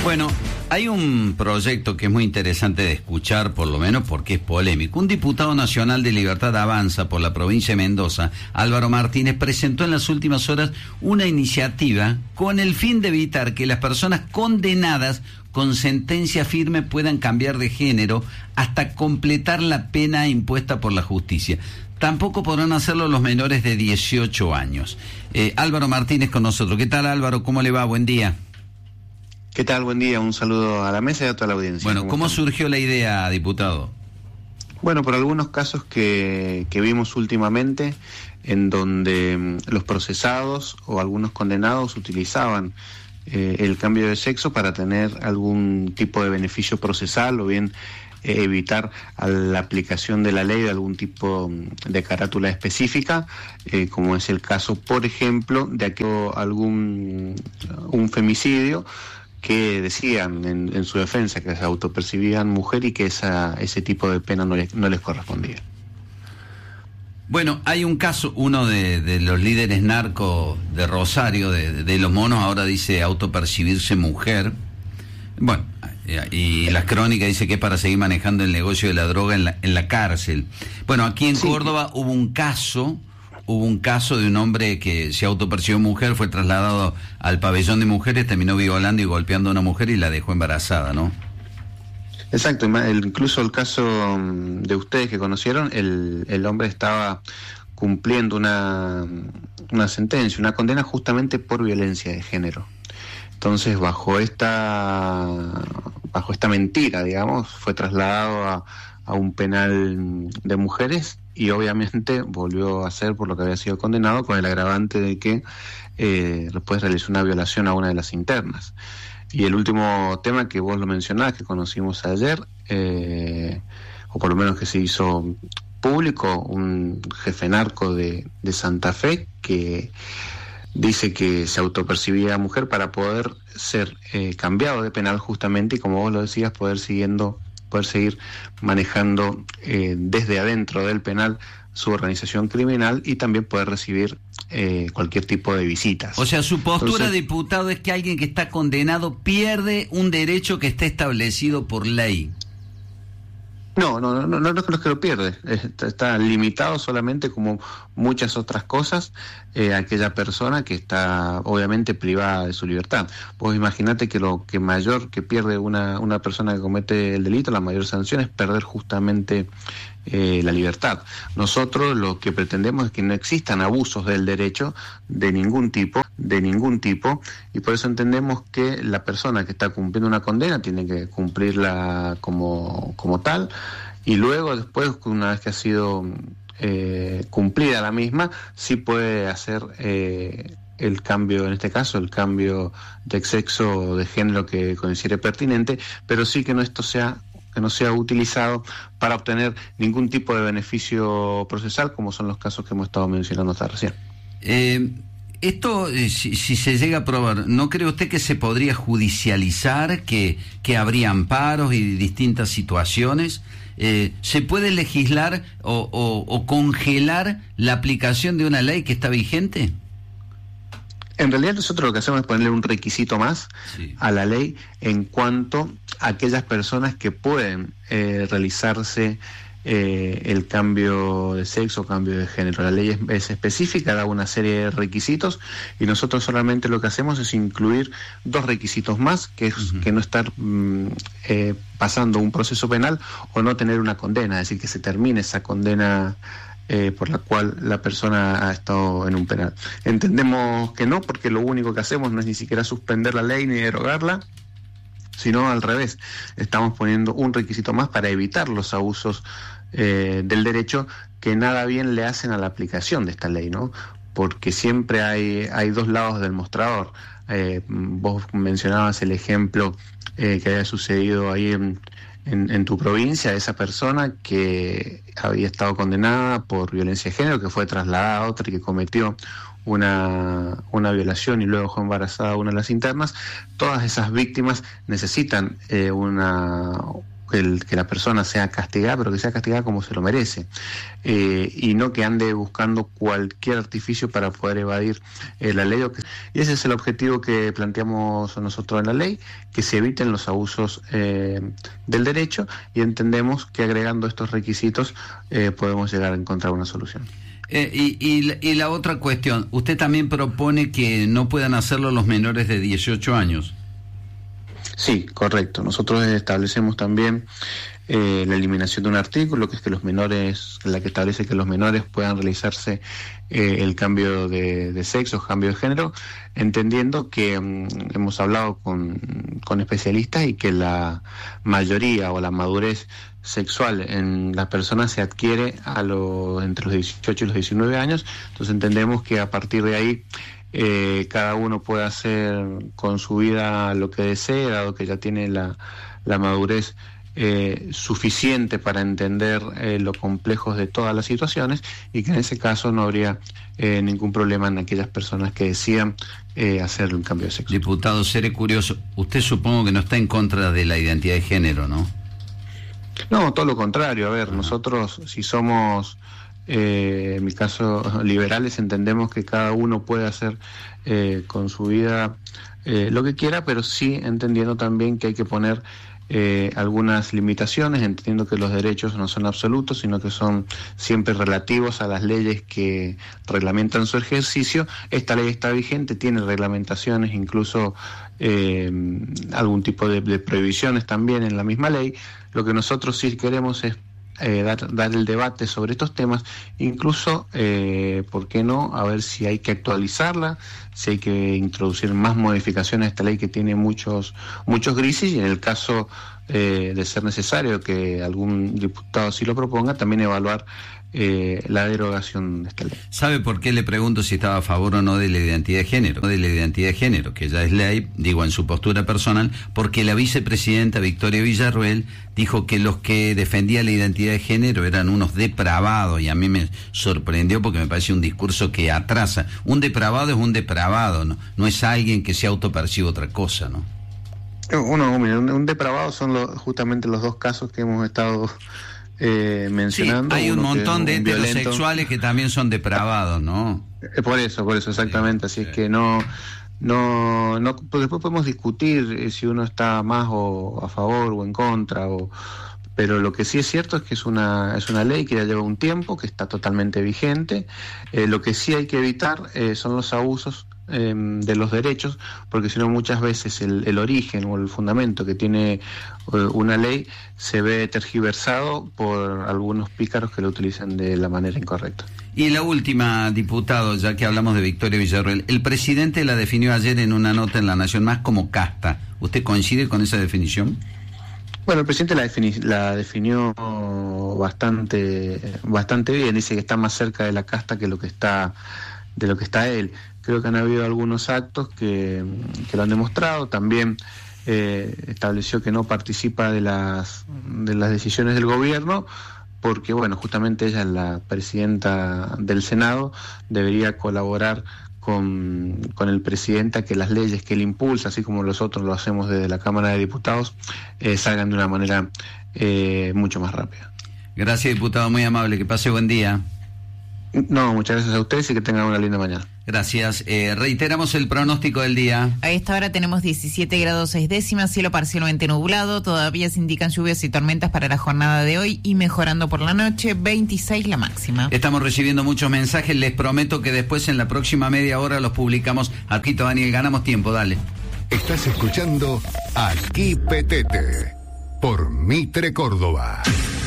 Bueno, hay un proyecto que es muy interesante de escuchar, por lo menos porque es polémico. Un diputado nacional de Libertad Avanza por la provincia de Mendoza, Álvaro Martínez, presentó en las últimas horas una iniciativa con el fin de evitar que las personas condenadas con sentencia firme puedan cambiar de género hasta completar la pena impuesta por la justicia. Tampoco podrán hacerlo los menores de 18 años. Álvaro Martínez con nosotros. ¿Qué tal, Álvaro? ¿Cómo le va? Buen día. ¿Qué tal? Buen día. Un saludo a la mesa y a toda la audiencia. Bueno, ¿cómo surgió la idea, diputado? Bueno, por algunos casos que vimos últimamente, en donde los procesados o algunos condenados utilizaban el cambio de sexo para tener algún tipo de beneficio procesal o bien evitar a la aplicación de la ley de algún tipo de carátula específica, como es el caso, por ejemplo, de un femicidio que decían en su defensa que se autopercibían mujer y que ese tipo de pena no les correspondía. Bueno, hay un caso, uno de los líderes narcos de Rosario, de Los Monos, ahora dice autopercibirse mujer. Bueno, y las crónicas dice que es para seguir manejando el negocio de la droga en la cárcel. Bueno, aquí en Córdoba hubo un caso de un hombre que se autopercibió mujer, fue trasladado al pabellón de mujeres, terminó violando y golpeando a una mujer y la dejó embarazada, ¿no? Exacto, incluso el caso de ustedes que conocieron, el hombre estaba cumpliendo una sentencia, una condena justamente por violencia de género. Entonces, bajo esta mentira, digamos, fue trasladado a un penal de mujeres y obviamente volvió a ser por lo que había sido condenado, con el agravante de que después realizó una violación a una de las internas. Y el último tema que vos lo mencionás, que conocimos ayer, o por lo menos que se hizo público, un jefe narco de Santa Fe que dice que se autopercibía mujer para poder ser cambiado de penal justamente, y como vos lo decías, poder seguir manejando desde adentro del penal su organización criminal y también poder recibir cualquier tipo de visitas. O sea, su postura, diputado, es que alguien que está condenado pierde un derecho que está establecido por ley. No es que lo pierde, está limitado solamente, como muchas otras cosas, aquella persona que está obviamente privada de su libertad. Vos imaginate que lo que mayor que pierde una persona que comete el delito, la mayor sanción es perder justamente la libertad. Nosotros lo que pretendemos es que no existan abusos del derecho de ningún tipo, y por eso entendemos que la persona que está cumpliendo una condena tiene que cumplirla como tal, y luego después, una vez que ha sido cumplida la misma, sí puede hacer el cambio, en este caso el cambio de sexo o de género que considere pertinente, pero sí que no sea utilizado para obtener ningún tipo de beneficio procesal, como son los casos que hemos estado mencionando hasta recién. Esto, si se llega a probar, ¿no cree usted que se podría judicializar, que habría amparos y distintas situaciones? ¿Se puede legislar o congelar la aplicación de una ley que está vigente? En realidad nosotros lo que hacemos es ponerle un requisito más a la ley en cuanto a aquellas personas que pueden realizarse el cambio de sexo, cambio de género. La ley es específica, da una serie de requisitos, y nosotros solamente lo que hacemos es incluir 2 requisitos más, que es que no estar pasando un proceso penal o no tener una condena, es decir, que se termine esa condena por la cual la persona ha estado en un penal. Entendemos que no, porque lo único que hacemos no es ni siquiera suspender la ley ni derogarla, sino al revés, estamos poniendo un requisito más para evitar los abusos del derecho que nada bien le hacen a la aplicación de esta ley, ¿no? Porque siempre hay 2 lados del mostrador. Vos mencionabas el ejemplo que había sucedido ahí en tu provincia, esa persona que había estado condenada por violencia de género, que fue trasladada a otra y que cometió una violación y luego dejó embarazada a una de las internas. Todas esas víctimas necesitan que la persona sea castigada, pero que sea castigada como se lo merece, y no que ande buscando cualquier artificio para poder evadir la ley. Y ese es el objetivo que planteamos nosotros en la ley, que se eviten los abusos del derecho, y entendemos que agregando estos requisitos podemos llegar a encontrar una solución. Y la otra cuestión, usted también propone que no puedan hacerlo los menores de 18 años. Sí, correcto. Nosotros establecemos también la eliminación de un artículo, que es que los menores, la que establece que los menores puedan realizarse el cambio de sexo, cambio de género, entendiendo que hemos hablado con especialistas y que la mayoría o la madurez sexual en las personas se adquiere entre los 18 y los 19 años, entonces entendemos que a partir de ahí cada uno puede hacer con su vida lo que desee, dado que ya tiene la madurez suficiente para entender lo complejos de todas las situaciones, y que en ese caso no habría ningún problema en aquellas personas que decidan hacer un cambio de sexo. Diputado, seré curioso, usted supongo que no está en contra de la identidad de género, ¿no? No, todo lo contrario. A ver, nosotros, si somos en mi caso liberales, entendemos que cada uno puede hacer con su vida lo que quiera, pero sí entendiendo también que hay que poner algunas limitaciones, entendiendo que los derechos no son absolutos, sino que son siempre relativos a las leyes que reglamentan su ejercicio. Esta ley está vigente, tiene reglamentaciones, incluso algún tipo de prohibiciones también en la misma ley. Lo que nosotros sí queremos es dar el debate sobre estos temas, incluso, ¿por qué no?, a ver si hay que actualizarla, si hay que introducir más modificaciones a esta ley que tiene muchos grises, y en el caso de ser necesario que algún diputado sí lo proponga, también evaluar la derogación de esta ley. ¿Sabe por qué le pregunto si estaba a favor o no de la identidad de género? De la identidad de género, que ya es ley, digo en su postura personal, porque la vicepresidenta Victoria Villarruel dijo que los que defendían la identidad de género eran unos depravados, y a mí me sorprendió porque me parece un discurso que atrasa. Un depravado es un depravado, no es alguien que se autopercibe otra cosa, ¿no? Un depravado son justamente los dos casos que hemos estado mencionando. Sí, hay un montón de heterosexuales que también son depravados, ¿no? Por eso, exactamente. Así es que no, pues después podemos discutir si uno está más o a favor o en contra, pero lo que sí es cierto es que es una ley que ya lleva un tiempo, que está totalmente vigente. Lo que sí hay que evitar son los abusos de los derechos, porque si no muchas veces el origen o el fundamento que tiene una ley se ve tergiversado por algunos pícaros que lo utilizan de la manera incorrecta. Y la última, diputado, ya que hablamos de Victoria Villarruel, el presidente la definió ayer en una nota en La Nación Más como casta. ¿Usted coincide con esa definición? Bueno, el presidente la definió bastante bien. Dice que está más cerca de la casta que de lo que está él. Creo que han habido algunos actos que lo han demostrado. También estableció que no participa de las decisiones del gobierno, porque bueno, justamente ella es la presidenta del Senado, debería colaborar con el presidente a que las leyes que él impulsa, así como nosotros lo hacemos desde la Cámara de Diputados, salgan de una manera mucho más rápida. Gracias, diputado, muy amable, que pase buen día. No, muchas gracias a ustedes y que tengan una linda mañana. Gracias. Reiteramos el pronóstico del día. A esta hora tenemos 17 grados 6 décimas, cielo parcialmente nublado, todavía se indican lluvias y tormentas para la jornada de hoy y mejorando por la noche, 26 la máxima. Estamos recibiendo muchos mensajes, les prometo que después en la próxima media hora los publicamos. Aquí, Daniel, ganamos tiempo, dale. Estás escuchando Aquí Petete por Mitre Córdoba.